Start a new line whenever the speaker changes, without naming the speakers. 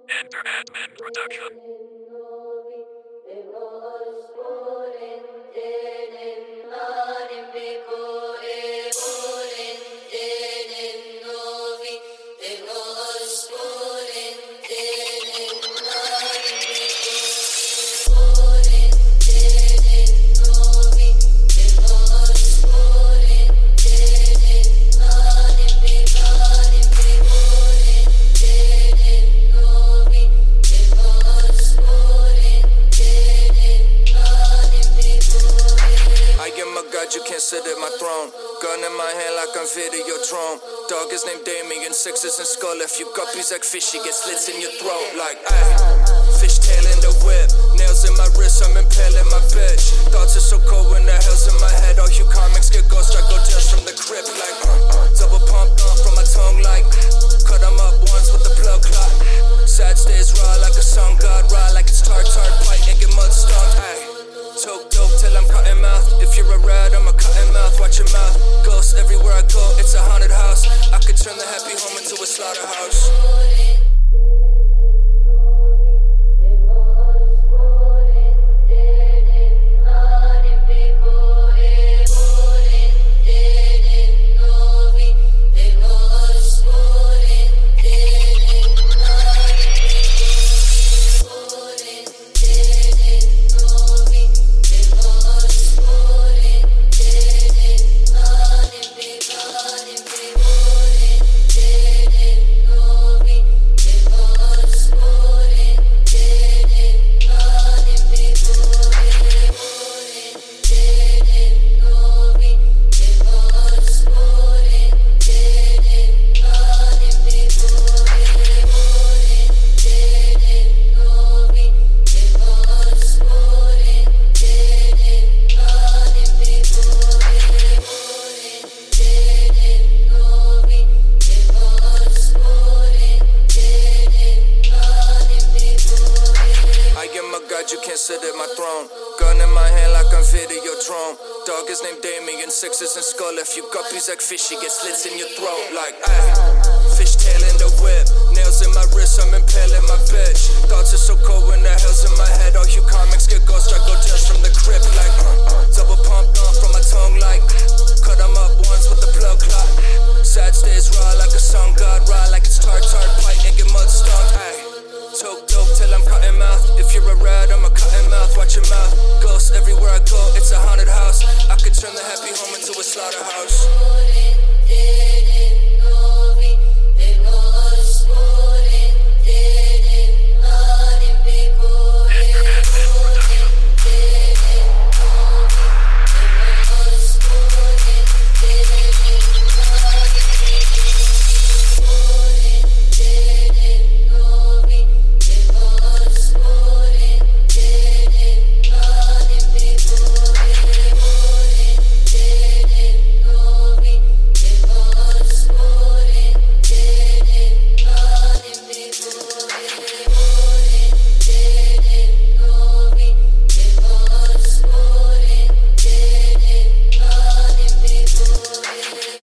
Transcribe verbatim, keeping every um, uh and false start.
Enter Admin Production.
You can't sit at my throne. Gun in my hand like I'm Videodrome. Dog is named Damien, sixes and skull. If you guppies like fish, you get slits in your throat. Like, ayy, fishtail in the whip. Nails in my wrist, I'm impaling my bitch. Thoughts are so cold when the hell's in my head. All you comics get ghost strike, go test from the crypt. Like, uh, double pump uh, from my tongue. Like, cut them up once with the plug clock. Sad stays raw like a sun god. Raw like it's tart tart pike and get mud stung. Ayy. Toke dope till I'm cutting mouth. If you're a rat, I'm a cutting mouth. Watch your mouth. Ghosts everywhere I go, it's a haunted house. I could turn the happy home into a slaughterhouse. You can't sit at my throne. Gun in my hand like I'm Videodrome. Dog is named Damien, sixes and skull. If you guppies like fish, you get slits in your throat. Like, ayy, fishtail in the whip. Nails in my wrist, I'm impaling my bitch. Thoughts are so cold when the hell's in my head. All you comics get ghost strike, go test from the crypt. Like, uh, double pump uh, from my tongue. Like, cut them up once with the plug clock. Sad stays raw like a sun god. Raw like it's tart tart pike and get mud stung. Ayy. Toke dope till I'm cutting mouth. If you're a rat, I'm a cutting mouth. Watch your mouth. Ghosts everywhere I go, it's a haunted house. I could turn the happy home into a slaughterhouse.